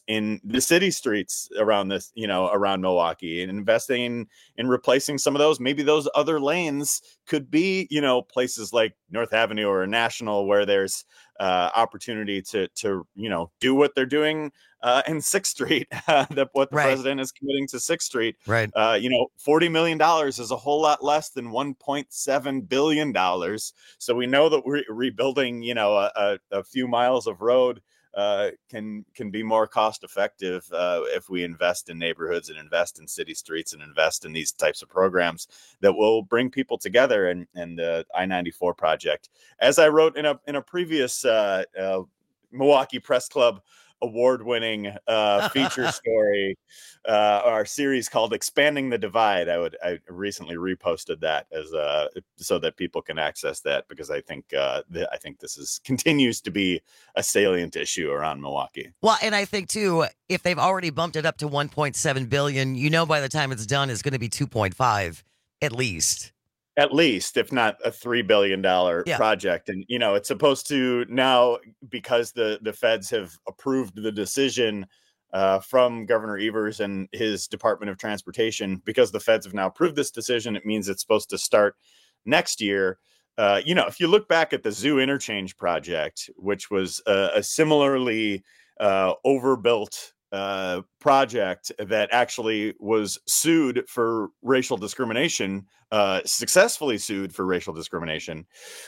in the city streets around this, around Milwaukee, and investing in replacing some of those. Maybe those other lanes could be, places like North Avenue or National, where there's opportunity to do what they're doing in 6th Street, what the president is committing to 6th Street.
Right.
$40 million is a whole lot less than $1.7 billion. So we know that we're rebuilding, a few miles of road can be more cost effective if we invest in neighborhoods and invest in city streets and invest in these types of programs that will bring people together. And the I-94 project, as I wrote in a previous Milwaukee Press Club award-winning feature story, our series called "Expanding the Divide." I recently reposted that as so that people can access that, because I think this continues to be a salient issue around Milwaukee.
Well, and I think too, if they've already bumped it up to 1.7 billion, by the time it's done, it's going to be 2.5 at least.
At least, if not a $3 billion project. And, it's supposed to now, because the feds have approved the decision from Governor Evers and his Department of Transportation, because the feds have now approved this decision, it means it's supposed to start next year. If you look back at the Zoo Interchange project, which was a similarly overbuilt project that actually was sued for racial discrimination, successfully sued for racial discrimination.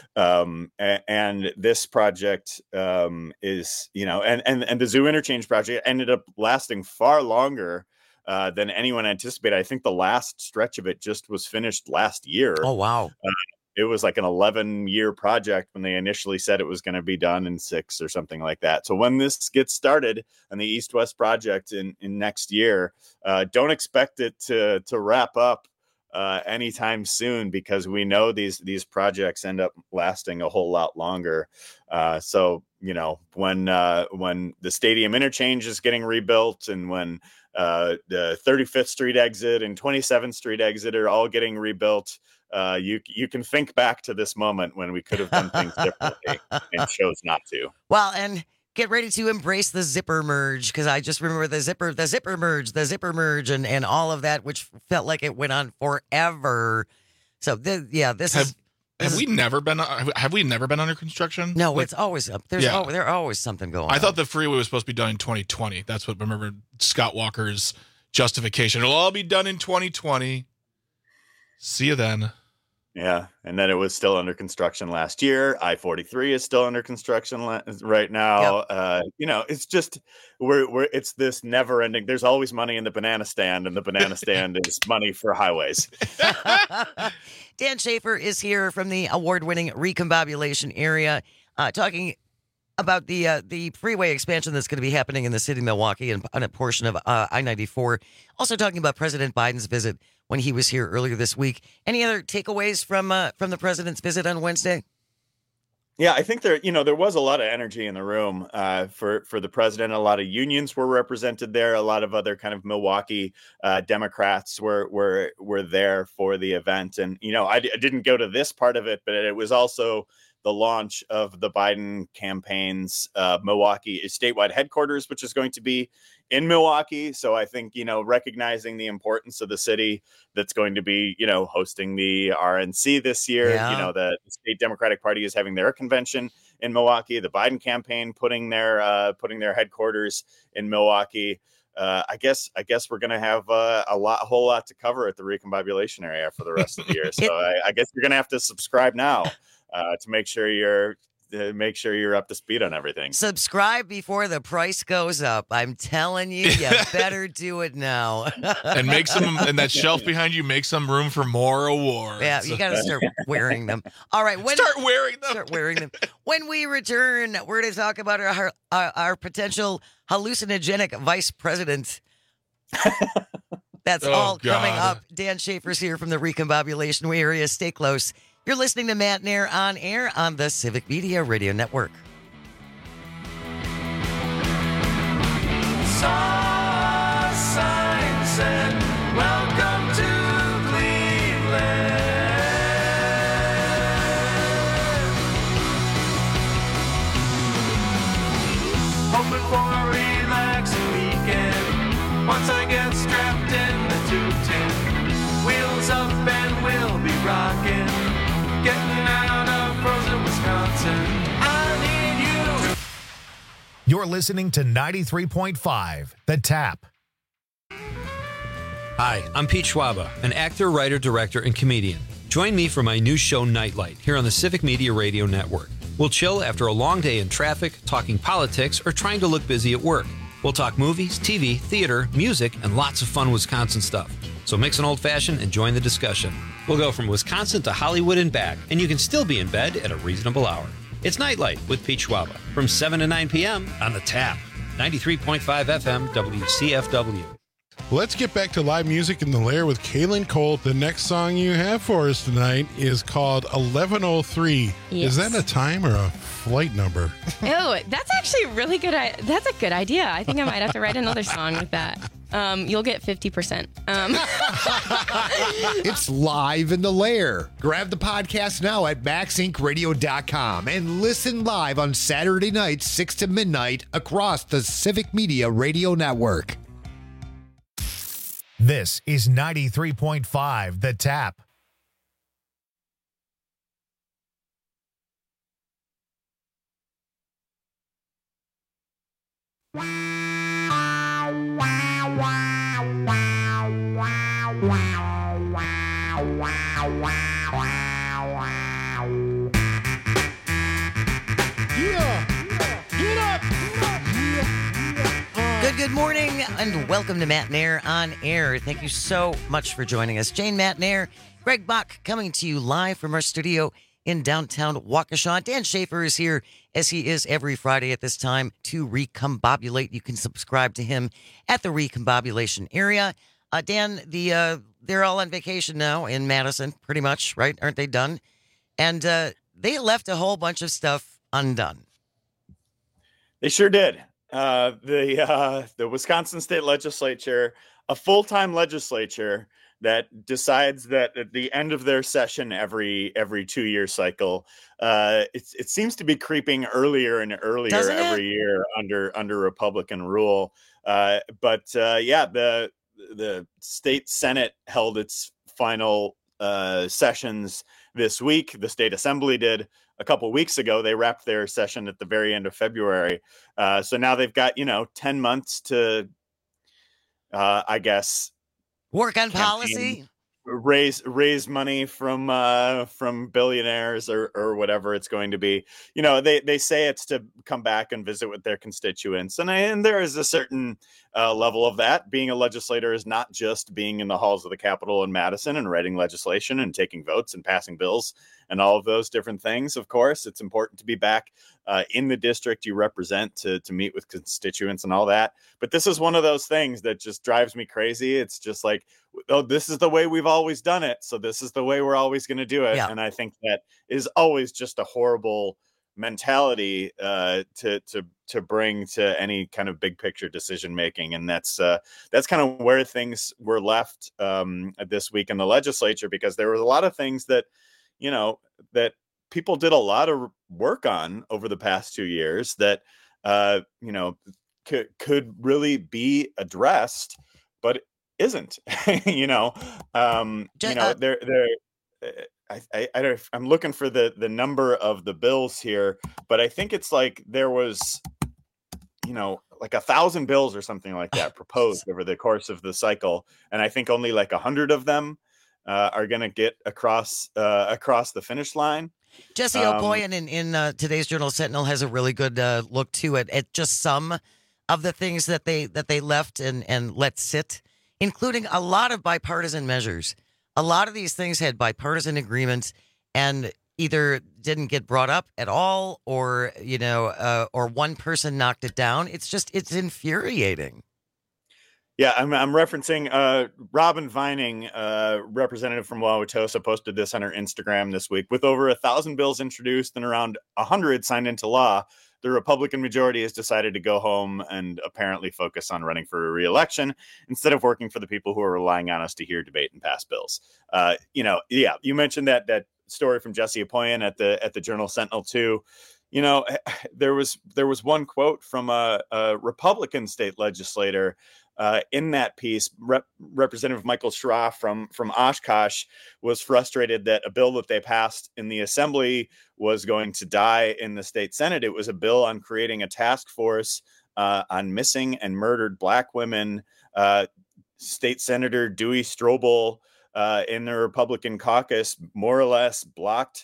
And this project is, and the Zoo Interchange project ended up lasting far longer than anyone anticipated. I think the last stretch of it just was finished last year.
Oh, wow.
It was like an 11-year project when they initially said it was going to be done in 6 or something like that. So when this gets started on the East-West project in next year, don't expect it to wrap up anytime soon, because we know these projects end up lasting a whole lot longer. So when the Stadium Interchange is getting rebuilt, and when the 35th Street exit and 27th Street exit are all getting rebuilt, you can think back to this moment when we could have done things differently and chose not to.
Well, and get ready to embrace the zipper merge, because I just remember the zipper merge, and all of that, which felt like it went on forever. So have we never been
under construction?
No, it's always up. There's always something going on.
I thought the freeway was supposed to be done in 2020. That's what I remember Scott Walker's justification. It'll all be done in 2020. See you then.
Yeah, and then it was still under construction last year. I-43 is still under construction right now. Yep. It's just it's this never-ending. There's always money in the banana stand, and the banana stand is money for highways.
Dan Schaefer is here from the award-winning Recombobulation area, talking about the freeway expansion that's going to be happening in the city of Milwaukee and on a portion of I-94. Also talking about President Biden's visit when he was here earlier this week. Any other takeaways from the president's visit on Wednesday?
Yeah, I think there was a lot of energy in the room for the president. A lot of unions were represented there. A lot of other kind of Milwaukee Democrats were there for the event. And, I didn't go to this part of it, but it was also the launch of the Biden campaign's Milwaukee statewide headquarters, which is going to be in Milwaukee. So I think, recognizing the importance of the city that's going to be, hosting the RNC this year, the state Democratic Party is having their convention in Milwaukee, the Biden campaign putting their headquarters in Milwaukee. I guess we're going to have a whole lot to cover at the Recombobulation area for the rest of the year. So I guess you're going to have to subscribe now to make sure you're up to speed on everything.
Subscribe before the price goes up. I'm telling you, you better do it now.
And make some, and that shelf behind you, make some room for more awards.
Yeah, you got to start wearing them. All right.
Start wearing them.
When we return, we're going to talk about our potential hallucinogenic vice president. That's all coming up. Dan Schaefer's here from the Recombobulation area. Stay close. You're listening to Matt Nair on air on the Civic Media Radio Network.
Signs and welcome to Cleveland. Hoping for a relaxing weekend. tooting. Wheels up and we'll be rocking. Getting out of frozen Wisconsin. I need you.
You're listening to 93.5 The Tap.
Hi, I'm Pete Schwaba, an actor, writer, director, and comedian. Join me for my new show, Nightlight, here on the Civic Media Radio Network. We'll chill after a long day in traffic, talking politics, or trying to look busy at work. We'll talk movies, TV, theater, music, and lots of fun Wisconsin stuff. So mix an old-fashioned and join the discussion. We'll go from Wisconsin to Hollywood and back, and you can still be in bed at a reasonable hour. It's Nightlight with Pete Schwaba from 7 to 9 p.m. on The Tap, 93.5 FM WCFW.
Let's get back to live music in the Lair with Kaylin Cole. The next song you have for us tonight is called 1103.
Yes.
Is that a time or a flight number?
Oh, that's actually really good. That's a good idea. I think I might have to write another song with that. You'll get 50%.
It's live in the Lair. Grab the podcast now at maxinkradio.com and listen live on Saturday nights, 6 to midnight across the Civic Media Radio Network.
This is 93.5 The Tap.
Good morning and welcome to Matt Nair on Air. Thank you so much for joining us. Jane Matt Nair, Greg Bach coming to you live from our studio in downtown Waukesha. Dan Schaefer is here as he is every Friday at this time to Recombobulate. You can subscribe to him at the Recombobulation area. Dan, they're all on vacation now in Madison, pretty much, right? Aren't they done? And they left a whole bunch of stuff undone.
They sure did. The Wisconsin State Legislature, a full-time legislature that decides that at the end of their session every 2-year cycle, it seems to be creeping earlier and earlier every year under Republican rule. But the state Senate held its final sessions this week. The state assembly did. A couple weeks ago, they wrapped their session at the very end of February. So now they've got, 10 months to, I guess,
work on policy,
raise money from billionaires or whatever it's going to be. They say it's to come back and visit with their constituents. And there is a certain level of that. Being a legislator is not just being in the halls of the Capitol in Madison and writing legislation and taking votes and passing bills and all of those different things. Of course, it's important to be back in the district you represent to meet with constituents and all that. But this is one of those things that just drives me crazy. It's just like, oh, this is the way we've always done it, so this is the way we're always going to do it. Yeah. And I think that is always just a horrible mentality to bring to any kind of big picture decision making. And that's kind of where things were left this week in the legislature, because there was a lot of things that that people did a lot of work on over the past 2 years that could really be addressed, but isn't. I'm looking for the number of the bills here, but I think it's like there was, like 1,000 bills or something like that proposed over the course of the cycle, and I think only like 100 of them are going to get across the finish line.
Jesse Opoyan in today's Journal Sentinel has a really good look to it at just some of the things that they left and let sit, including a lot of bipartisan measures. A lot of these things had bipartisan agreements and either didn't get brought up at all, or or one person knocked it down. It's infuriating.
Yeah, I'm referencing Robin Vining, representative from Wauwatosa, posted this on her Instagram this week. With over 1,000 bills introduced and around 100 signed into law, the Republican majority has decided to go home and apparently focus on running for re-election instead of working for the people who are relying on us to hear, debate, and pass bills. You mentioned that story from Jesse Opoyan at the Journal Sentinel too. there was one quote from a Republican state legislator in that piece. Representative Michael Schra from Oshkosh was frustrated that a bill that they passed in the Assembly was going to die in the state Senate. It was a bill on creating a task force on missing and murdered Black women. State Senator Dewey Strobel in the Republican caucus more or less blocked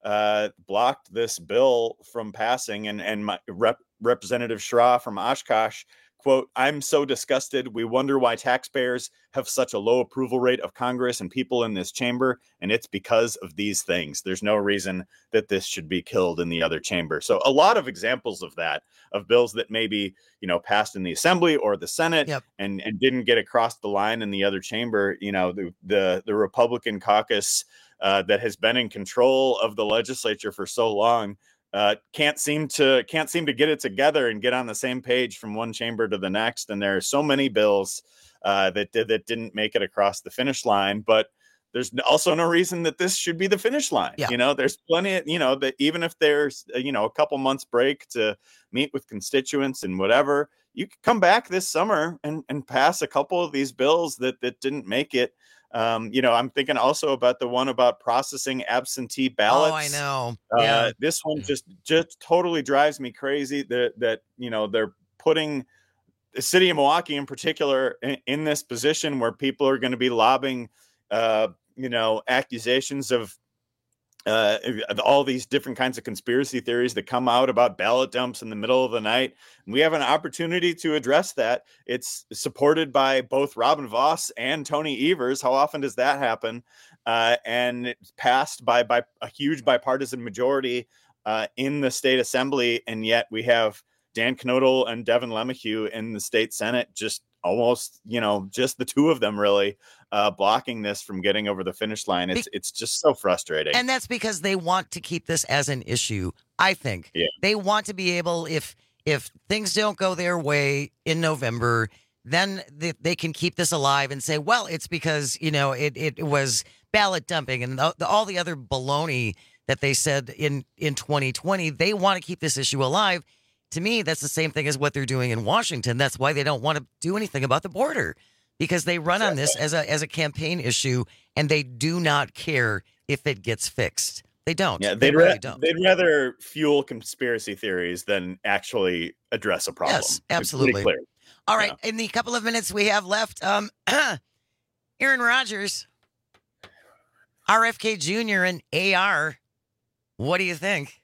this bill from passing, and Representative Schra from Oshkosh, quote, "I'm so disgusted. We wonder why taxpayers have such a low approval rate of Congress and people in this chamber, and it's because of these things. There's no reason that this should be killed in the other chamber." So a lot of examples of that, of bills that maybe, passed in the Assembly or the Senate and didn't get across the line in the other chamber. The Republican caucus that has been in control of the legislature for so long can't seem to get it together and get on the same page from one chamber to the next. And there are so many bills that didn't make it across the finish line, but there's also no reason that this should be the finish line. There's plenty of, that even if there's, a couple months break to meet with constituents and whatever, you could come back this summer and pass a couple of these bills that didn't make it. I'm thinking also about the one about processing absentee ballots.
Oh, I know.
This one just totally drives me crazy that they're putting the city of Milwaukee in particular in this position where people are going to be lobbing, accusations of all these different kinds of conspiracy theories that come out about ballot dumps in the middle of the night. And we have an opportunity to address that. It's supported by both Robin Voss and Tony Evers. How often does that happen? And it's passed by a huge bipartisan majority in the state assembly. And yet we have Dan Knodel and Devin LeMahieu in the state Senate, just almost, just the two of them really blocking this from getting over the finish line. It's just so frustrating.
And that's because they want to keep this as an issue. I think they want to be able, if things don't go their way in November, then they can keep this alive and say, well, it's because, it was ballot dumping and all the other baloney that they said in 2020. They want to keep this issue alive. To me, that's the same thing as what they're doing in Washington. That's why they don't want to do anything about the border, because they run on this as a campaign issue, and they do not care if it gets fixed. They don't.
Yeah,
they really don't.
They'd rather fuel conspiracy theories than actually address a problem.
Yes, absolutely.
It's pretty clear.
All right, in the couple of minutes we have left, Aaron Rodgers, RFK Jr. and AR. What do you think?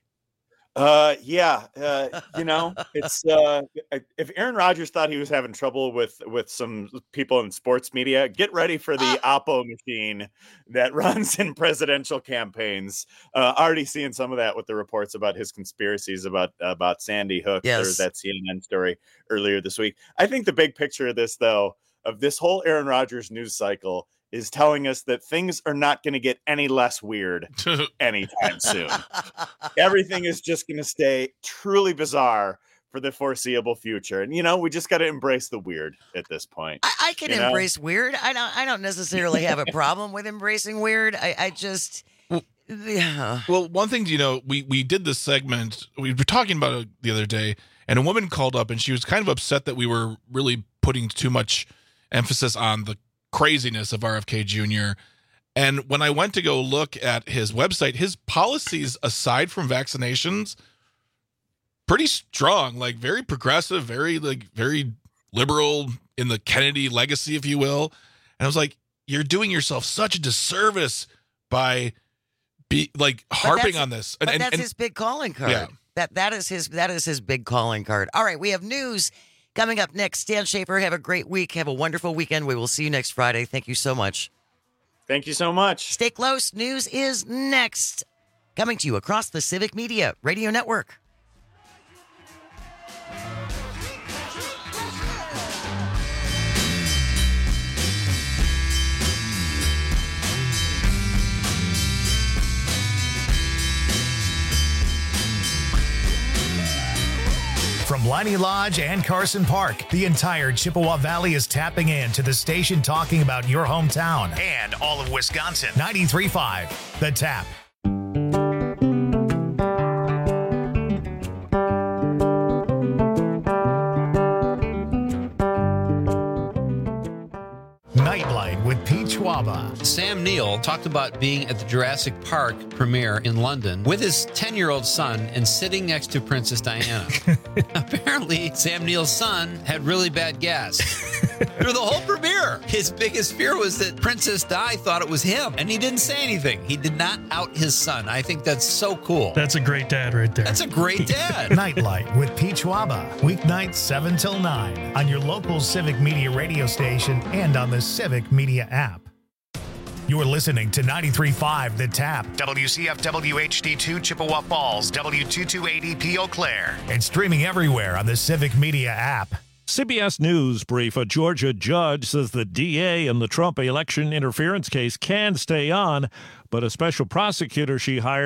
It's if Aaron Rodgers thought he was having trouble with some people in sports media, get ready for the Oppo machine that runs in presidential campaigns. Already seeing some of that with the reports about his conspiracies about Sandy Hook. There was that CNN story earlier this week. I think the big picture of this, though, of this whole Aaron Rodgers news cycle is telling us that things are not going to get any less weird anytime soon. Everything is just going to stay truly bizarre for the foreseeable future. And, we just got to embrace the weird at this point.
I can embrace weird. I don't necessarily have a problem with embracing weird. I just... Yeah.
Well, one thing, we did this segment, we were talking about it the other day, and a woman called up and she was kind of upset that we were really putting too much emphasis on the craziness of RFK Jr. And when I went to go look at his website, his policies, aside from vaccinations, pretty strong, like very progressive, very liberal in the Kennedy legacy, if you will. And I was like, you're doing yourself such a disservice by harping on this.
But that's his big calling card.
Yeah.
That is his big calling card. All right, we have news coming up next. Stan Schaefer, have a great week. Have a wonderful weekend. We will see you next Friday. Thank you so much.
Thank you so much.
Stay close. News is next. Coming to you across the Civic Media Radio Network.
From Liney Lodge and Carson Park, the entire Chippewa Valley is tapping in to the station talking about your hometown and all of Wisconsin. 93.5, The Tap. Schwaba.
Sam Neill talked about being at the Jurassic Park premiere in London with his 10-year-old son and sitting next to Princess Diana. Apparently, Sam Neill's son had really bad gas. Through the whole premiere, his biggest fear was that Princess Di thought it was him, and he didn't say anything. He did not out his son. I think that's so cool.
That's a great dad right there.
That's a great dad.
Nightlight with Pete Schwaba. Weeknights 7 till 9 on your local Civic Media radio station and on the Civic Media app. You're listening to 93.5 The Tap, WCFW HD2 Chippewa Falls, W228EP Eau Claire, and streaming everywhere on the Civic Media app.
CBS News brief. A Georgia judge says the DA in the Trump election interference case can stay on, but a special prosecutor she hired